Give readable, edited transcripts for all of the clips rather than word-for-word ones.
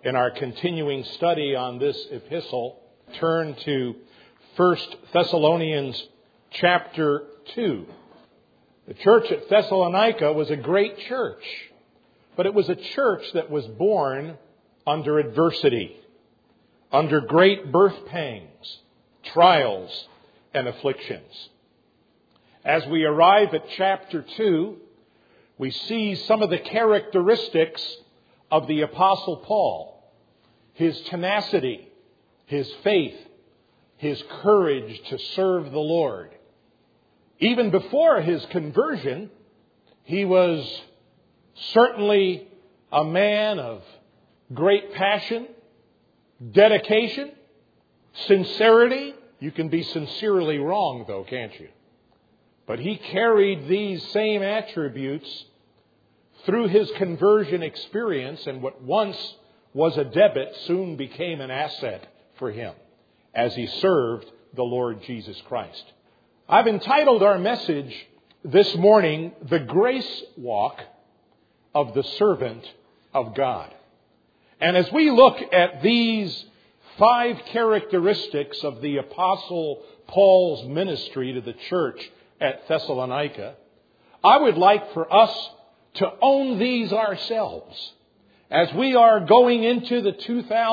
In our continuing study on this epistle, turn to 1 Thessalonians chapter 2. The church at Thessalonica was a great church, but it was a church that was born under adversity, under great birth pangs, trials, and afflictions. As we arrive at chapter 2, we see some of the characteristics of the Apostle Paul. His tenacity, his faith, his courage to serve the Lord. Even before his conversion, he was certainly a man of great passion, dedication, sincerity. You can be sincerely wrong, though, can't you? But he carried these same attributes through his conversion experience, and what once was a debit soon became an asset for him as he served the Lord Jesus Christ. I've entitled our message this morning, The Grace Walk of the Servant of God. And as we look at these 5 characteristics of the Apostle Paul's ministry to the church at Thessalonica, I would like for us to own these ourselves. As we are going into the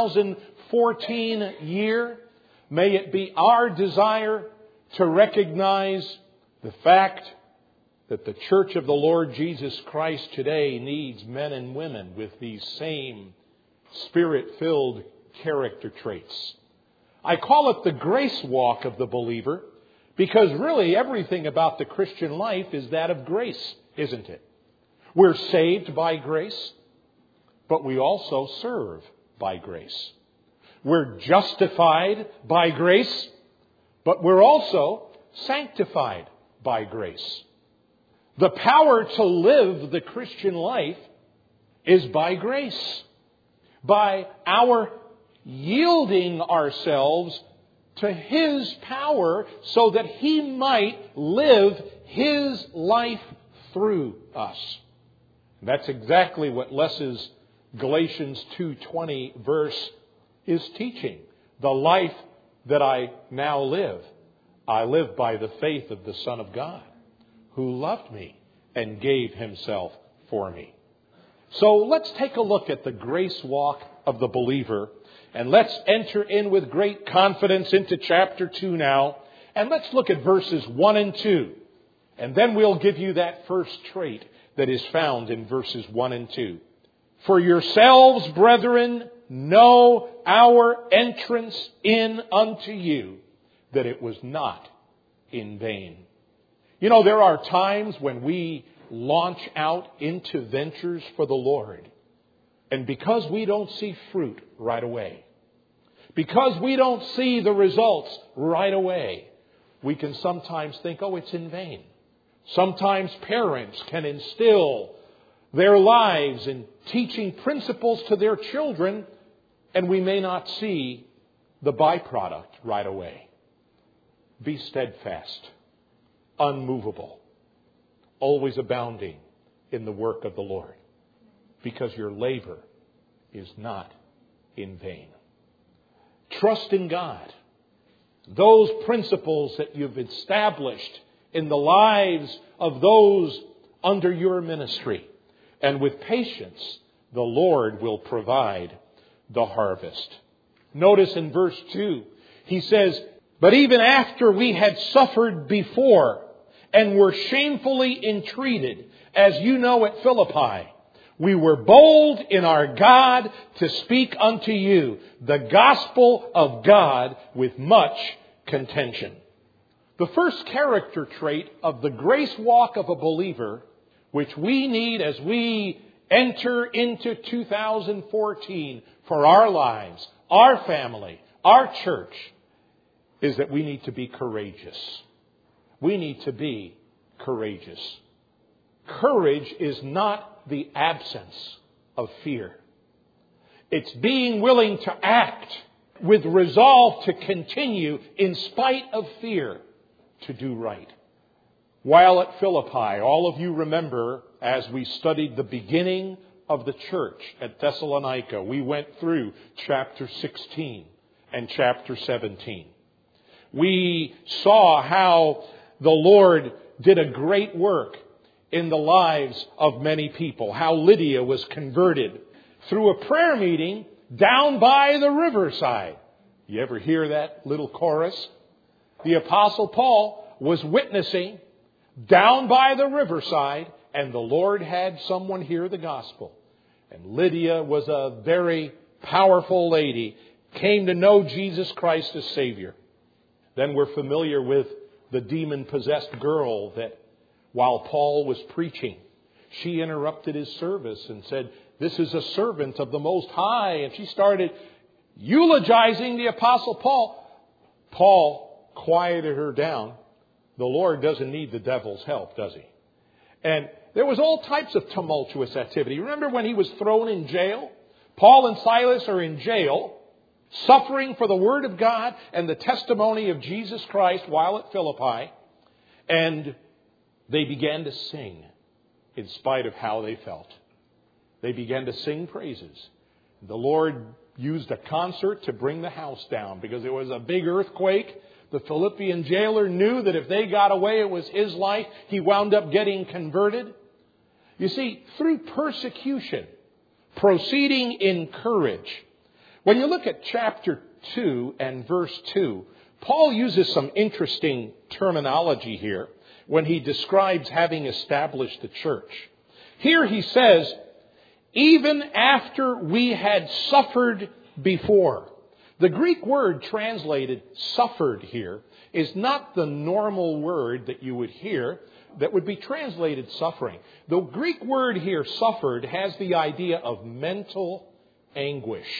2014 year, may it be our desire to recognize the fact that the Church of the Lord Jesus Christ today needs men and women with these same Spirit-filled character traits. I call it the grace walk of the believer because really everything about the Christian life is that of grace, isn't it? We're saved by grace, but we also serve by grace. We're justified by grace, but we're also sanctified by grace. The power to live the Christian life is by grace, by our yielding ourselves to His power so that He might live His life through us. That's exactly what Les's Galatians 2:20 verse is teaching. The life that I now live, I live by the faith of the Son of God, who loved me and gave Himself for me. So let's take a look at the grace walk of the believer, and let's enter in with great confidence into chapter 2 now, and let's look at verses 1 and 2. And then we'll give you that first trait that is found in verses 1 and 2. For yourselves, brethren, know our entrance in unto you, that it was not in vain. You know, there are times when we launch out into ventures for the Lord, and because we don't see fruit right away, because we don't see the results right away, we can sometimes think, oh, it's in vain. Sometimes parents can instill their lives in teaching principles to their children, and we may not see the byproduct right away. Be steadfast, unmovable, always abounding in the work of the Lord, because your labor is not in vain. Trust in God. Those principles that you've established in the lives of those under your ministry, and with patience, the Lord will provide the harvest. Notice in verse 2, he says, but even after we had suffered before and were shamefully entreated, as you know at Philippi, we were bold in our God to speak unto you the gospel of God with much contention. The first character trait of the grace walk of a believer, which we need as we enter into 2014 for our lives, our family, our church, is that we need to be courageous. We need to be courageous. Courage is not the absence of fear. It's being willing to act with resolve to continue in spite of fear to do right. While at Philippi, all of you remember, as we studied the beginning of the church at Thessalonica. We went through chapter 16 and chapter 17. We saw how the Lord did a great work in the lives of many people. How Lydia was converted through a prayer meeting down by the riverside. You ever hear that little chorus? The Apostle Paul was witnessing down by the riverside, and the Lord had someone hear the gospel. And Lydia was a very powerful lady, came to know Jesus Christ as Savior. Then we're familiar with the demon-possessed girl that while Paul was preaching, she interrupted his service and said, "This is a servant of the Most High." And she started eulogizing the Apostle Paul. Paul quieted her down. The Lord doesn't need the devil's help, does he? And there was all types of tumultuous activity. Remember when he was thrown in jail? Paul and Silas are in jail, suffering for the Word of God and the testimony of Jesus Christ while at Philippi. And they began to sing in spite of how they felt. They began to sing praises. The Lord used a concert to bring the house down because there was a big earthquake. The Philippian jailer knew that if they got away, it was his life. He wound up getting converted. You see, through persecution, proceeding in courage. When you look at chapter 2 and verse 2, Paul uses some interesting terminology here when he describes having established the church. Here he says, even after we had suffered before. The Greek word translated suffered here is not the normal word that you would hear that would be translated suffering. The Greek word here, suffered, has the idea of mental anguish.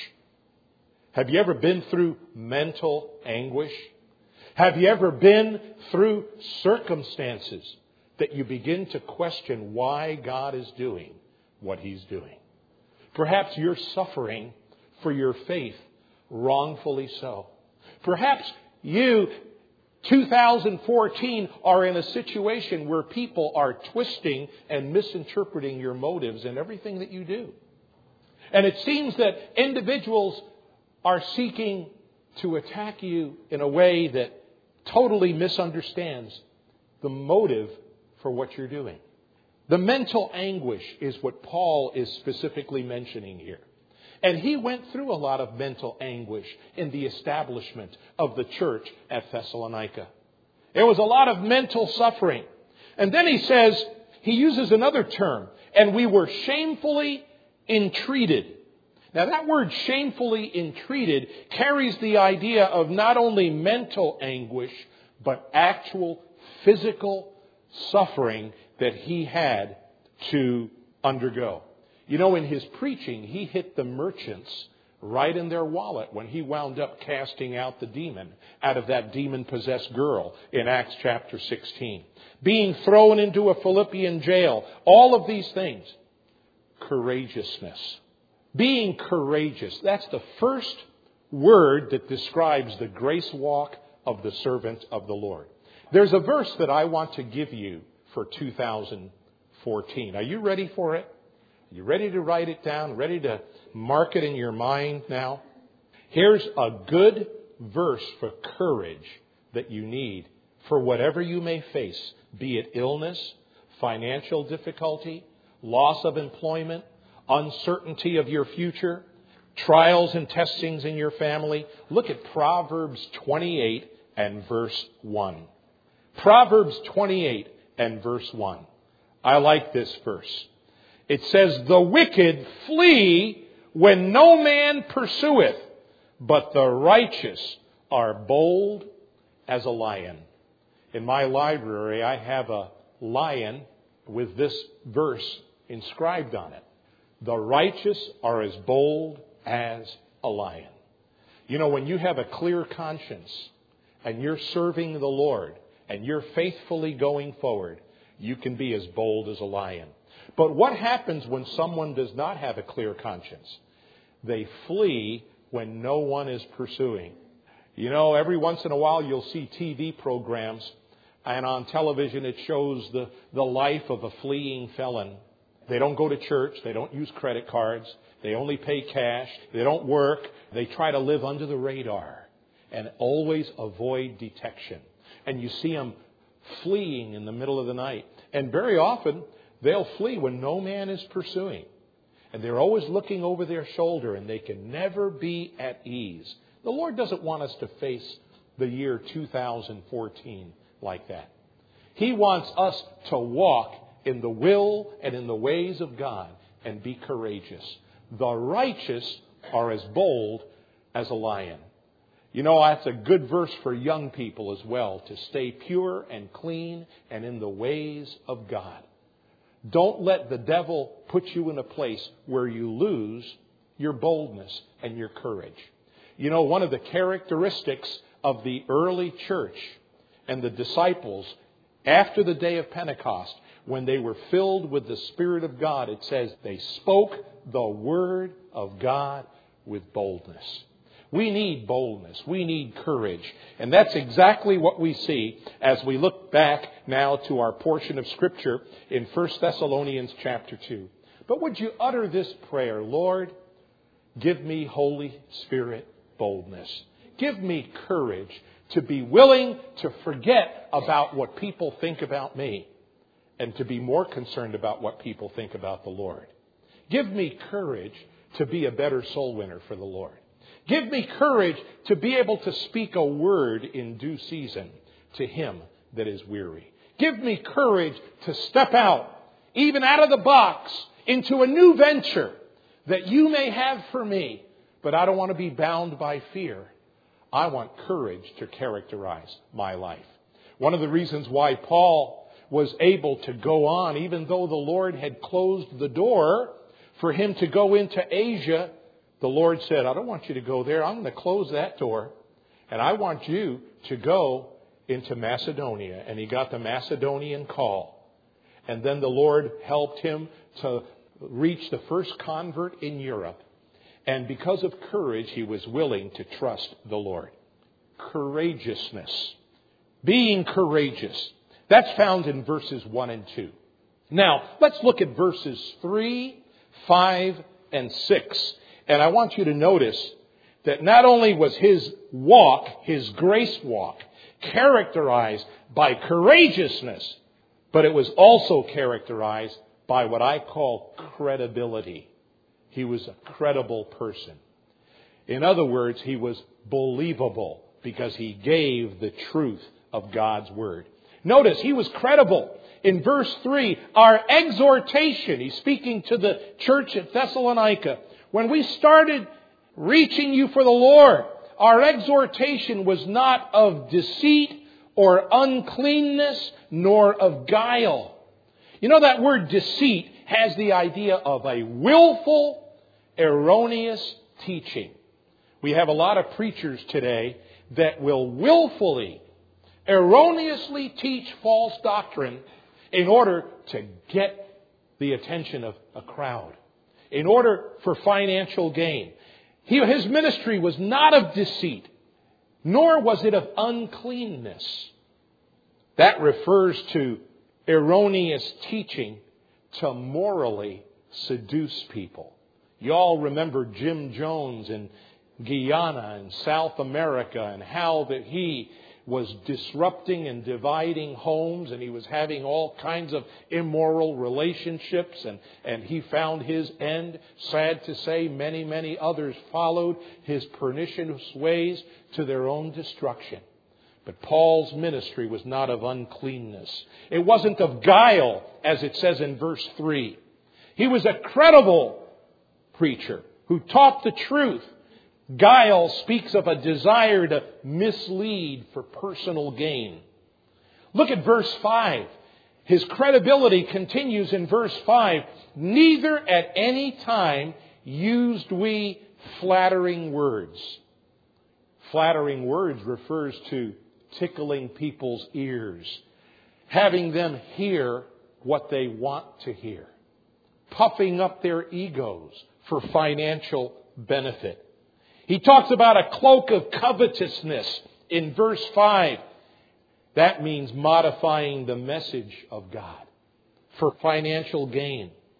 Have you ever been through mental anguish? Have you ever been through circumstances that you begin to question why God is doing what He's doing? Perhaps you're suffering for your faith, wrongfully so. Perhaps you, 2014, are in a situation where people are twisting and misinterpreting your motives in everything that you do. And it seems that individuals are seeking to attack you in a way that totally misunderstands the motive for what you're doing. The mental anguish is what Paul is specifically mentioning here. And he went through a lot of mental anguish in the establishment of the church at Thessalonica. There was a lot of mental suffering. And then he says, he uses another term, and we were shamefully entreated. Now that word shamefully entreated carries the idea of not only mental anguish, but actual physical suffering that he had to undergo. You know, in his preaching, he hit the merchants right in their wallet when he wound up casting out the demon out of that demon-possessed girl in Acts chapter 16. Being thrown into a Philippian jail. All of these things. Courageousness. Being courageous. That's the first word that describes the grace walk of the servant of the Lord. There's a verse that I want to give you for 2014. Are you ready for it? Are you ready to write it down? Ready to mark it in your mind now? Here's a good verse for courage that you need for whatever you may face, be it illness, financial difficulty, loss of employment, uncertainty of your future, trials and testings in your family. Look at Proverbs 28 and verse 1. Proverbs 28 and verse 1. I like this verse. It says, the wicked flee when no man pursueth, but the righteous are bold as a lion. In my library, I have a lion with this verse inscribed on it. The righteous are as bold as a lion. You know, when you have a clear conscience and you're serving the Lord and you're faithfully going forward, you can be as bold as a lion. But what happens when someone does not have a clear conscience? They flee when no one is pursuing. You know, every once in a while you'll see TV programs, and on television it shows the life of a fleeing felon. They don't go to church. They don't use credit cards. They only pay cash. They don't work. They try to live under the radar and always avoid detection. And you see them fleeing in the middle of the night. And very often, they'll flee when no man is pursuing. And they're always looking over their shoulder, and they can never be at ease. The Lord doesn't want us to face the year 2014 like that. He wants us to walk in the will and in the ways of God and be courageous. The righteous are as bold as a lion. You know, that's a good verse for young people as well, to stay pure and clean and in the ways of God. Don't let the devil put you in a place where you lose your boldness and your courage. You know, one of the characteristics of the early church and the disciples after the day of Pentecost, when they were filled with the Spirit of God, it says they spoke the Word of God with boldness. We need boldness. We need courage. And that's exactly what we see as we look back now to our portion of Scripture in 1 Thessalonians chapter 2. But would you utter this prayer? Lord, give me Holy Spirit boldness. Give me courage to be willing to forget about what people think about me and to be more concerned about what people think about the Lord. Give me courage to be a better soul winner for the Lord. Give me courage to be able to speak a word in due season to him that is weary. Give me courage to step out, even out of the box, into a new venture that you may have for me. But I don't want to be bound by fear. I want courage to characterize my life. One of the reasons why Paul was able to go on, even though the Lord had closed the door for him to go into Asia, the Lord said, I don't want you to go there. I'm going to close that door. And I want you to go into Macedonia. And he got the Macedonian call. And then the Lord helped him to reach the first convert in Europe. And because of courage, he was willing to trust the Lord. Courageousness. Being courageous. That's found in verses 1 and 2. Now, let's look at verses 3, 5, and 6. And I want you to notice that not only was his walk, his grace walk, characterized by courageousness, but it was also characterized by what I call credibility. He was a credible person. In other words, he was believable because he gave the truth of God's word. Notice, he was credible. In verse 3, our exhortation, he's speaking to the church at Thessalonica. When we started reaching you for the Lord, our exhortation was not of deceit or uncleanness, nor of guile. You know, that word deceit has the idea of a willful, erroneous teaching. We have a lot of preachers today that will willfully, erroneously teach false doctrine in order to get the attention of a crowd, in order for financial gain. His ministry was not of deceit, nor was it of uncleanness. That refers to erroneous teaching to morally seduce people. You all remember Jim Jones in Guyana and South America and how that he was disrupting and dividing homes, and he was having all kinds of immoral relationships, and he found his end. Sad to say, many, many others followed his pernicious ways to their own destruction. But Paul's ministry was not of uncleanness. It wasn't of guile, as it says in verse 3. He was a credible preacher who taught the truth. Guile speaks of a desire to mislead for personal gain. Look at verse 5. His credibility continues in verse 5. Neither at any time used we flattering words. Flattering words refers to tickling people's ears, having them hear what they want to hear, puffing up their egos for financial benefit. He talks about a cloak of covetousness in verse 5. That means modifying the message of God for financial gain.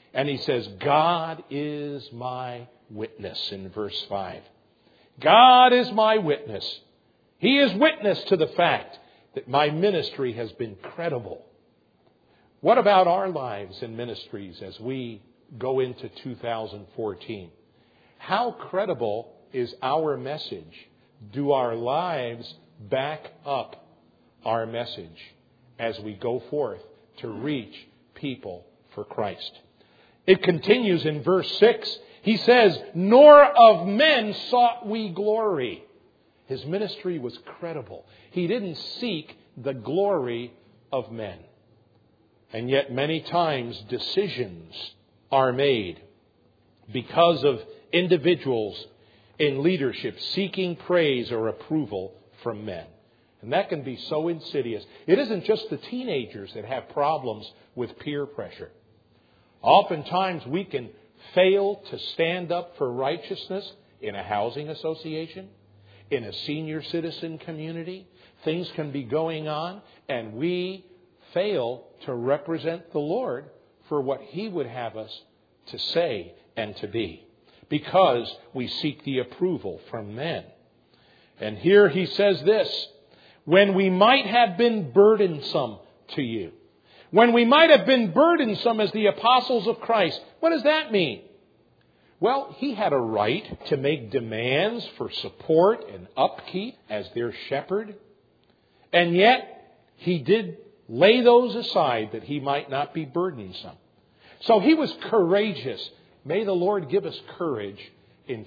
And he says, God is my witness in verse 5. God is my witness. He is witness to the fact that my ministry has been credible. What about our lives and ministries as we go into 2014? How credible is our message? Do our lives back up our message as we go forth to reach people for Christ? It continues in verse 6. He says, nor of men sought we glory. His ministry was credible. He didn't seek the glory of men. And yet many times decisions are made because of individuals in leadership seeking praise or approval from men. And that can be so insidious. It isn't just the teenagers that have problems with peer pressure. Oftentimes we can fail to stand up for righteousness in a housing association, in a senior citizen community. Things can be going on, and we fail to represent the Lord for what He would have us to say and to be, because we seek the approval from men. And here he says this, when we might have been burdensome to you. When we might have been burdensome as the apostles of Christ. What does that mean? Well, he had a right to make demands for support and upkeep as their shepherd. And yet, he did lay those aside that he might not be burdensome. So he was courageous. May the Lord give us courage in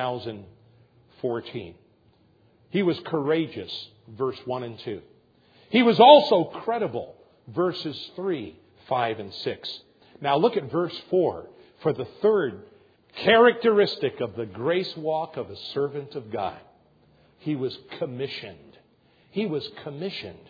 2014. He was courageous, verse 1 and 2. He was also credible, verses 3, 5, and 6. Now look at verse 4 for the third characteristic of the grace walk of a servant of God. He was commissioned. He was commissioned.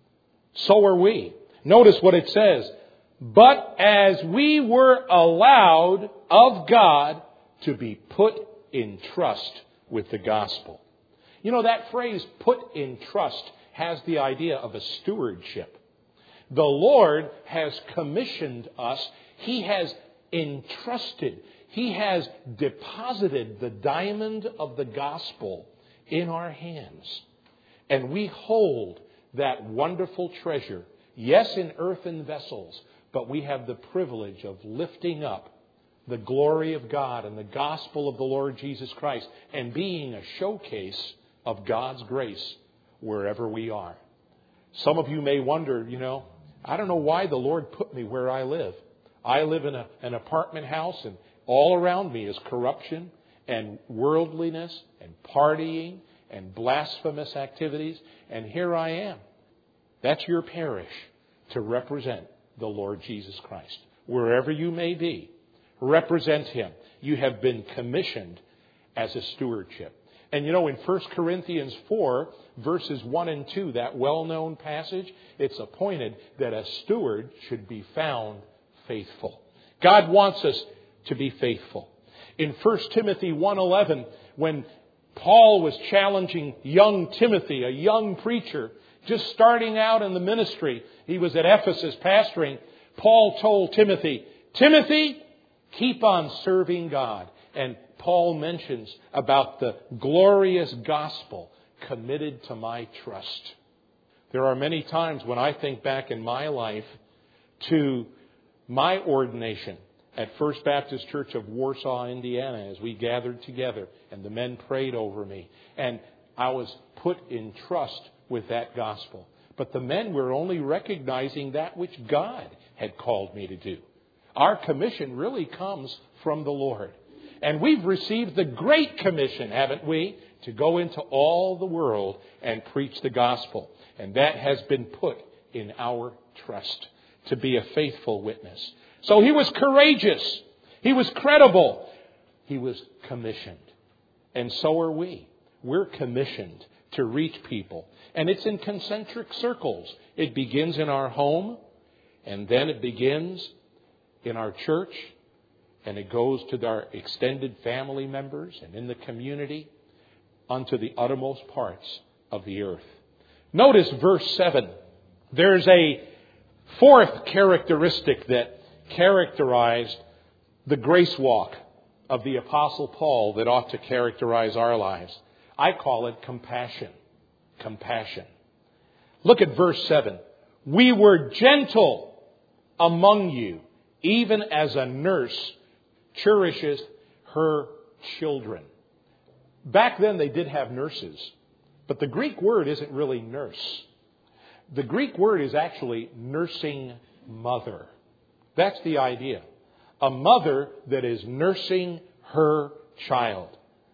So are we. Notice what it says. But as we were allowed of God to be put in trust with the gospel. You know, that phrase, put in trust, has the idea of a stewardship. The Lord has commissioned us. He has entrusted. He has deposited the diamond of the gospel in our hands. And we hold that wonderful treasure, yes, in earthen vessels, but we have the privilege of lifting up the glory of God and the gospel of the Lord Jesus Christ and being a showcase of God's grace wherever we are. Some of you may wonder, I don't know why the Lord put me where I live. I live in an apartment house, and all around me is corruption and worldliness and partying and blasphemous activities. And here I am. That's your parish to represent the Lord Jesus Christ. Wherever you may be, represent Him. You have been commissioned as a stewardship. And in 1 Corinthians 4, verses 1 and 2, that well-known passage, it's appointed that a steward should be found faithful. God wants us to be faithful. In 1 Timothy 1:11, when Paul was challenging young Timothy, a young preacher, just starting out in the ministry, he was at Ephesus pastoring, Paul told Timothy, Timothy, keep on serving God. And Paul mentions about the glorious gospel committed to my trust. There are many times when I think back in my life to my ordination at First Baptist Church of Warsaw, Indiana, as we gathered together and the men prayed over me. And I was put in trust with that gospel. But the men were only recognizing that which God had called me to do. Our commission really comes from the Lord. And we've received the Great Commission, haven't we? To go into all the world and preach the gospel. And that has been put in our trust to be a faithful witness. So he was courageous. He was credible. He was commissioned. And so are we. We're commissioned to reach people. And it's in concentric circles. It begins in our home, and then it begins in our church, and it goes to our extended family members and in the community unto the uttermost parts of the earth. Notice verse 7. There's a fourth characteristic that characterized the grace walk of the Apostle Paul that ought to characterize our lives. I call it compassion. Compassion. Look at verse 7. We were gentle among you, even as a nurse cherishes her children. Back then they did have nurses, but the Greek word isn't really nurse. The Greek word is actually nursing mother. That's the idea. A mother that is nursing her child.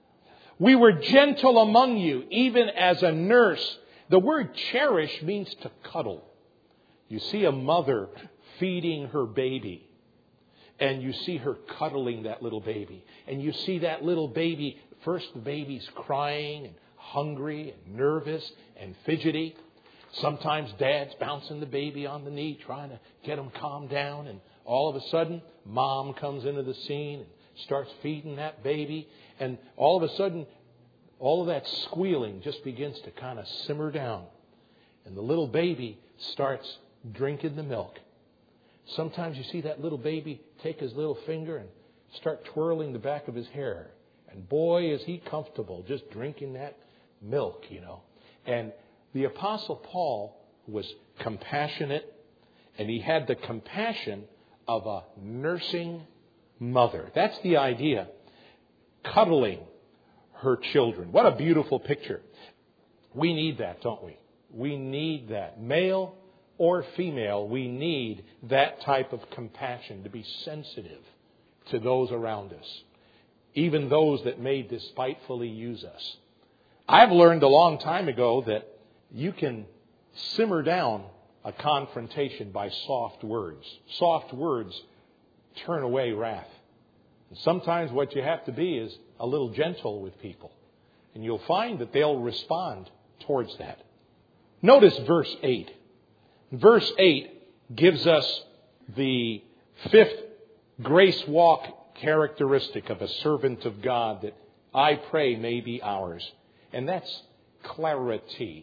We were gentle among you, even as a nurse. The word cherish means to cuddle. You see a mother feeding her baby, and you see her cuddling that little baby. And you see that little baby, first the baby's crying and hungry and nervous and fidgety. Sometimes dad's bouncing the baby on the knee, trying to get him calmed down. And all of a sudden, mom comes into the scene and starts feeding that baby. And all of a sudden, all of that squealing just begins to kind of simmer down. And the little baby starts drinking the milk. Sometimes you see that little baby take his little finger and start twirling the back of his hair. And boy, is he comfortable just drinking that milk, And the Apostle Paul was compassionate, and he had the compassion of a nursing mother. That's the idea. Cuddling her children. What a beautiful picture. We need that, don't we? We need that. Male or female, we need that type of compassion, to be sensitive to those around us, even those that may despitefully use us. I've learned a long time ago that you can simmer down a confrontation by soft words. Soft words turn away wrath. And sometimes what you have to be is a little gentle with people. And you'll find that they'll respond towards that. Notice verse 8. Verse 8 gives us the fifth grace walk characteristic of a servant of God that I pray may be ours. And that's clarity.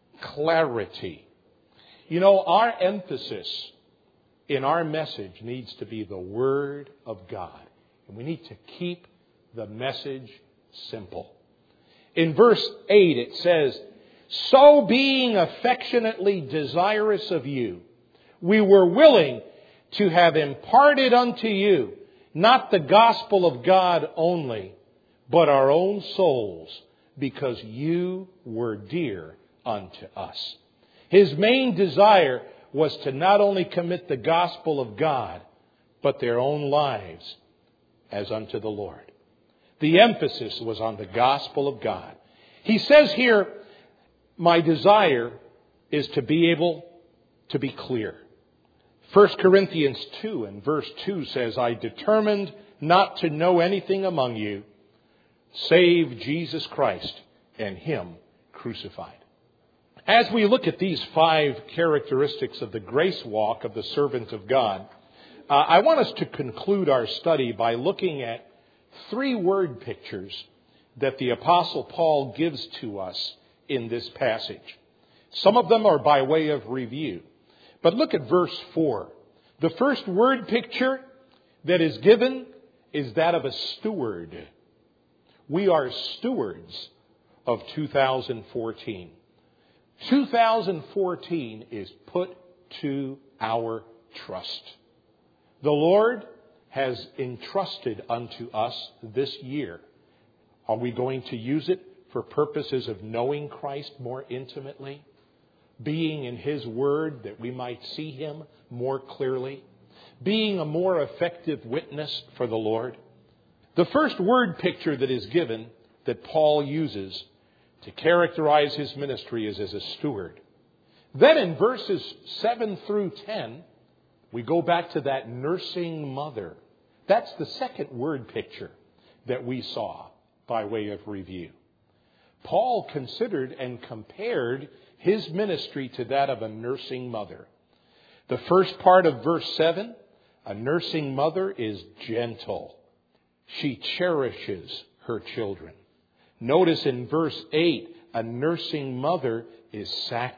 Clarity. Our emphasis in our message needs to be the Word of God. And we need to keep the message simple. In verse 8 it says, so being affectionately desirous of you, we were willing to have imparted unto you not the gospel of God only, but our own souls, because you were dear unto us. His main desire was to not only commit the gospel of God, but their own lives as unto the Lord. The emphasis was on the gospel of God. He says here, my desire is to be able to be clear. 1 Corinthians 2 and verse 2 says, I determined not to know anything among you save Jesus Christ and Him crucified. As we look at these 5 characteristics of the grace walk of the servant of God, I want us to conclude our study by looking at 3 word pictures that the Apostle Paul gives to us in this passage. Some of them are by way of review. But look at verse 4. The first word picture that is given is that of a steward. We are stewards of 2014. 2014 is put to our trust. The Lord has entrusted unto us this year. Are we going to use it for purposes of knowing Christ more intimately? Being in His Word that we might see Him more clearly? Being a more effective witness for the Lord? The first word picture that is given that Paul uses to characterize his ministry is as a steward. Then in verses 7 through 10, we go back to that nursing mother. That's the second word picture that we saw by way of review. Paul considered and compared his ministry to that of a nursing mother. The first part of verse 7, a nursing mother is gentle. She cherishes her children. Notice in verse 8, a nursing mother is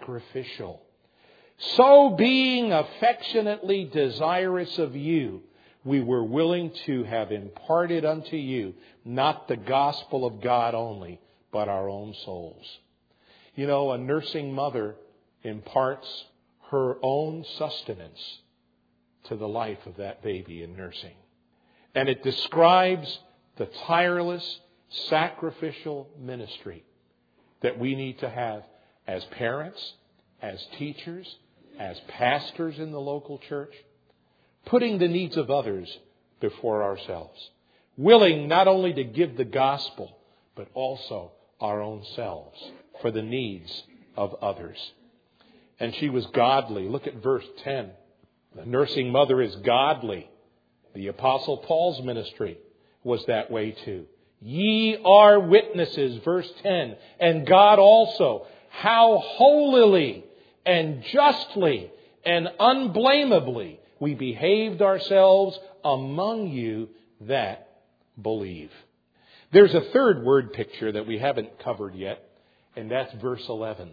sacrificial. So being affectionately desirous of you, we were willing to have imparted unto you not the gospel of God only, but our own souls. You know, a nursing mother imparts her own sustenance to the life of that baby in nursing. And it describes the tireless, sacrificial ministry that we need to have as parents, as teachers, as pastors in the local church, putting the needs of others before ourselves, willing not only to give the gospel, but also our own selves for the needs of others. And she was godly. Look at verse 10. The nursing mother is godly. The Apostle Paul's ministry was that way too. Ye are witnesses, verse 10, and God also, how holily and justly and unblameably we behaved ourselves among you that believe. There's a third word picture that we haven't covered yet, and that's verse 11.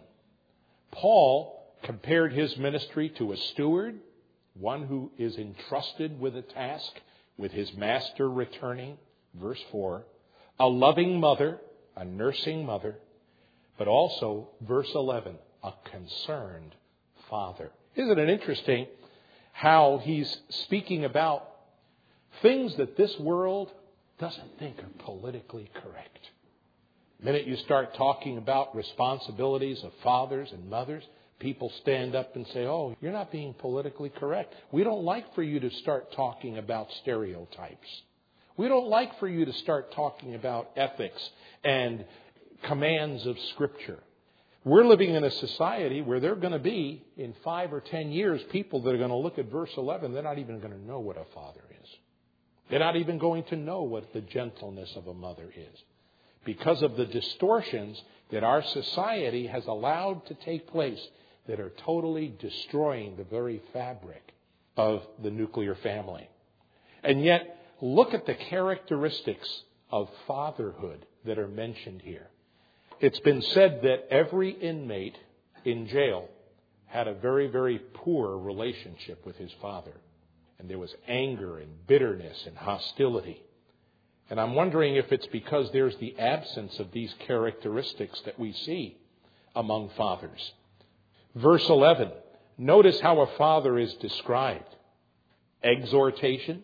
Paul compared his ministry to a steward, one who is entrusted with a task, with his master returning, verse 4. A loving mother, a nursing mother, but also, verse 11, a concerned father. Isn't it interesting how he's speaking about things that this world doesn't think are politically correct? The minute you start talking about responsibilities of fathers and mothers, people stand up and say, oh, you're not being politically correct. We don't like for you to start talking about stereotypes. We don't like for you to start talking about ethics and commands of Scripture. We're living in a society where there are going to be, in 5 or 10 years, people that are going to look at verse 11. They're not even going to know what a father is. They're not even going to know what the gentleness of a mother is, because of the distortions that our society has allowed to take place that are totally destroying the very fabric of the nuclear family. And yet, look at the characteristics of fatherhood that are mentioned here. It's been said that every inmate in jail had a very, very poor relationship with his father. And there was anger and bitterness and hostility. And I'm wondering if it's because there's the absence of these characteristics that we see among fathers. Verse 11, notice how a father is described. Exhortation.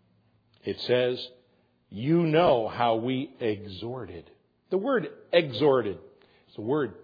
It says, you know how we exhorted. The word exhorted is the word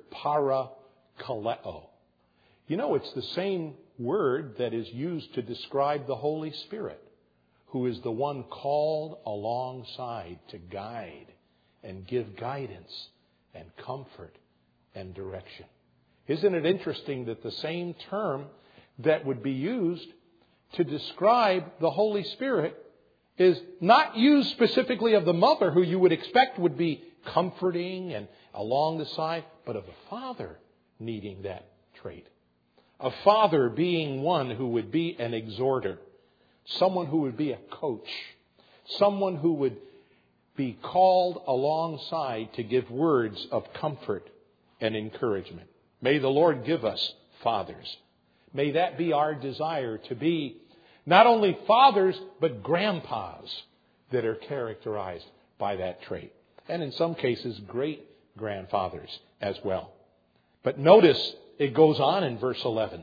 parakaleo. You know, it's the same word that is used to describe the Holy Spirit, who is the one called alongside to guide and give guidance and comfort and direction. Isn't it interesting that the same term that would be used to describe the Holy Spirit is not used specifically of the mother, who you would expect would be comforting and along the side, but of the father needing that trait. A father being one who would be an exhorter, someone who would be a coach, someone who would be called alongside to give words of comfort and encouragement. May the Lord give us fathers. May that be our desire, to be not only fathers, but grandpas that are characterized by that trait. And in some cases, great grandfathers as well. But notice it goes on in verse 11.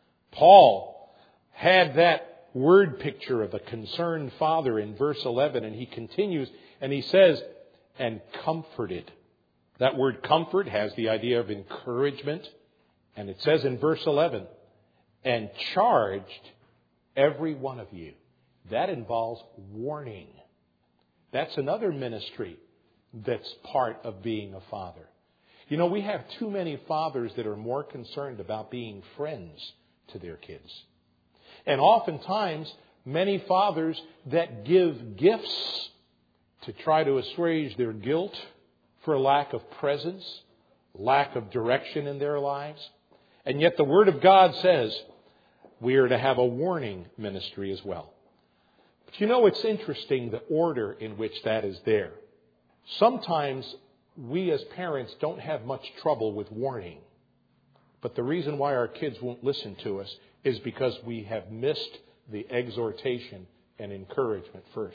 Paul had that word picture of a concerned father in verse 11, and he continues and he says, and comforted. That word comfort has the idea of encouragement. And it says in verse 11, and charged every one of you. That involves warning. That's another ministry that's part of being a father. You know, we have too many fathers that are more concerned about being friends to their kids. And oftentimes, many fathers that give gifts to try to assuage their guilt for lack of presence, lack of direction in their lives. And yet the Word of God says we are to have a warning ministry as well. But you know, it's interesting the order in which that is there. Sometimes we as parents don't have much trouble with warning. But the reason why our kids won't listen to us is because we have missed the exhortation and encouragement first.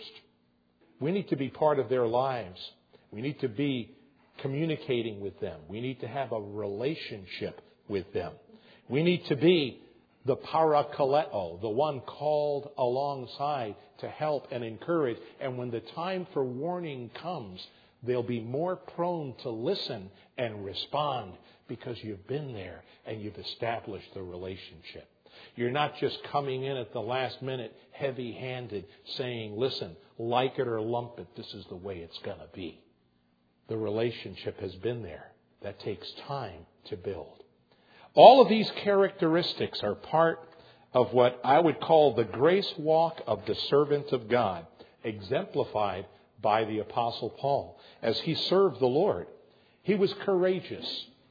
We need to be part of their lives. We need to be communicating with them. We need to have a relationship with them. We need to be the parakaleo, the one called alongside to help and encourage. And when the time for warning comes, they'll be more prone to listen and respond because you've been there and you've established the relationship. You're not just coming in at the last minute heavy-handed saying, listen, like it or lump it, this is the way it's going to be. The relationship has been there. That takes time to build. All of these characteristics are part of what I would call the grace walk of the servant of God, exemplified by the Apostle Paul as he served the Lord. He was courageous.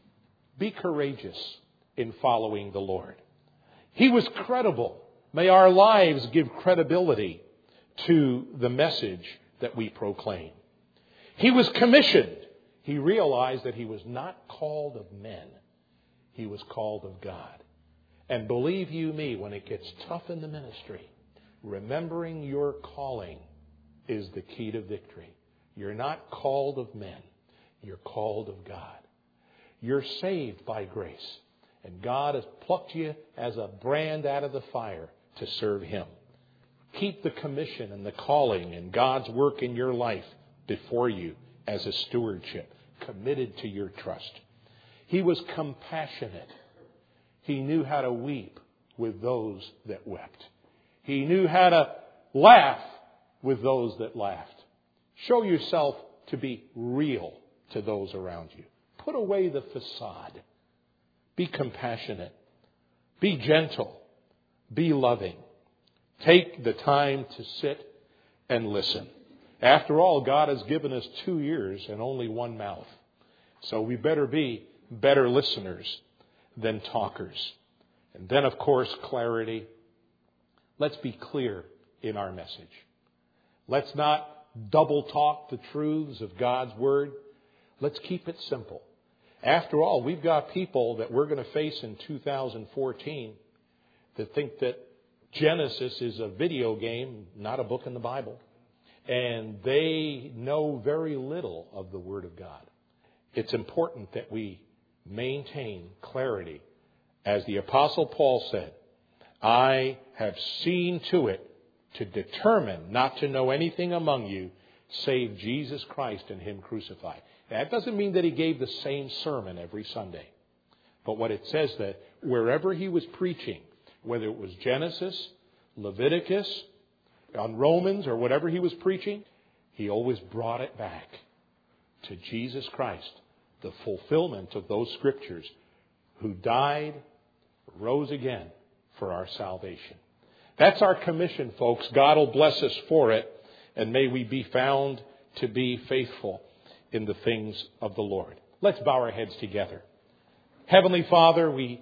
Be courageous in following the Lord. He was credible. May our lives give credibility to the message that we proclaim. He was commissioned. He realized that he was not called of men. He was called of God. And believe you me, when it gets tough in the ministry, remembering your calling is the key to victory. You're not called of men. You're called of God. You're saved by grace. And God has plucked you as a brand out of the fire to serve Him. Keep the commission and the calling and God's work in your life before you as a stewardship, committed to your trust. He was compassionate. He knew how to weep with those that wept. He knew how to laugh with those that laughed. Show yourself to be real to those around you. Put away the facade. Be compassionate. Be gentle. Be loving. Take the time to sit and listen. After all, God has given us 2 ears and only one mouth. So we better be better listeners than talkers. And then, of course, clarity. Let's be clear in our message. Let's not double talk the truths of God's Word. Let's keep it simple. After all, we've got people that we're going to face in 2014 that think that Genesis is a video game, not a book in the Bible. And they know very little of the Word of God. It's important that we maintain clarity. As the Apostle Paul said, I have seen to it to determine not to know anything among you save Jesus Christ and Him crucified. That doesn't mean that he gave the same sermon every Sunday. But what it says that wherever he was preaching, whether it was Genesis, Leviticus, on Romans, or whatever he was preaching, he always brought it back to Jesus Christ, the fulfillment of those scriptures, who died, rose again for our salvation. That's our commission, folks. God will bless us for it, and may we be found to be faithful in the things of the Lord. Let's bow our heads together. Heavenly Father, we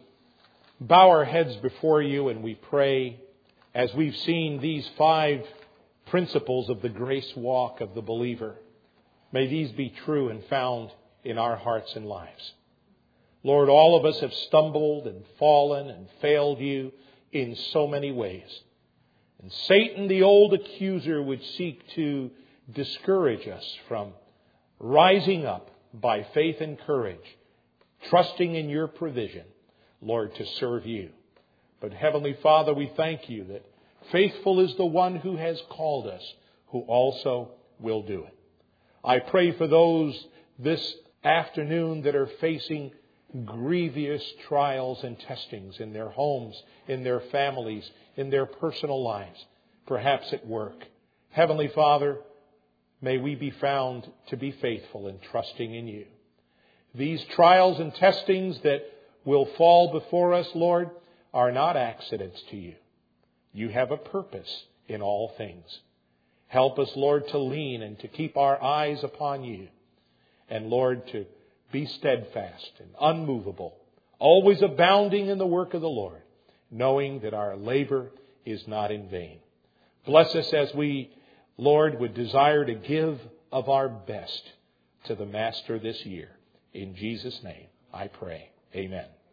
bow our heads before you and we pray as we've seen these 5 principles of the grace walk of the believer. May these be true and found in our hearts and lives. Lord, all of us have stumbled and fallen and failed you in so many ways. And Satan, the old accuser, would seek to discourage us from rising up by faith and courage, trusting in your provision, Lord, to serve you. But Heavenly Father, we thank you that faithful is the one who has called us, who also will do it. I pray for those this afternoon that are facing grievous trials and testings in their homes, in their families, in their personal lives, perhaps at work. Heavenly Father, may we be found to be faithful and trusting in you. These trials and testings that will fall before us, Lord, are not accidents to you. You have a purpose in all things. Help us, Lord, to lean and to keep our eyes upon you. And, Lord, to be steadfast and unmovable, always abounding in the work of the Lord, knowing that our labor is not in vain. Bless us as we, Lord, would desire to give of our best to the Master this year. In Jesus' name, I pray. Amen.